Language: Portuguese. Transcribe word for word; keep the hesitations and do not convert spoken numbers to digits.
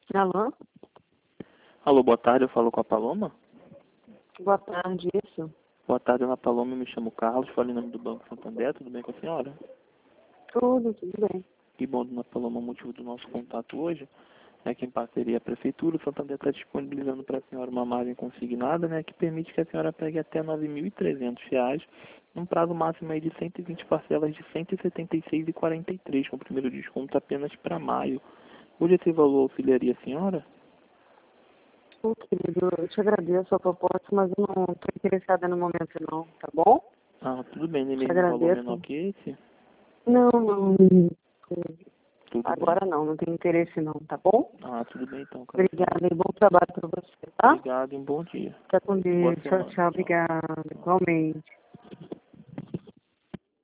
Alô? Alô, boa tarde, eu falo com a Paloma. Boa tarde, isso. Boa tarde, Ana Paloma, eu me chamo Carlos, falo em nome do Banco Santander, tudo bem com a senhora? Tudo, tudo bem. Que bom, Ana Paloma, o motivo do nosso contato hoje é que em parceria a Prefeitura, o Santander está disponibilizando para a senhora uma margem consignada, né, que permite que a senhora pegue até nove mil e trezentos reais, num prazo máximo aí de cento e vinte parcelas de cento e setenta e seis reais e quarenta e três, com o primeiro desconto apenas para maio. Hoje esse valor auxiliaria a senhora? Ô, querido, eu te agradeço a proposta, mas eu não estou interessada no momento não, tá bom? Ah, tudo bem, nem Te mesmo um valor agradeço. menor que esse? Não, não. Tudo bem. Agora não, não tenho interesse não, tá bom? Ah, tudo bem então, cara. Obrigada e bom trabalho para você, tá? Obrigado e um bom dia. Fica com Boa Deus. Tchau, semana. tchau. Tchau. Obrigada. Igualmente.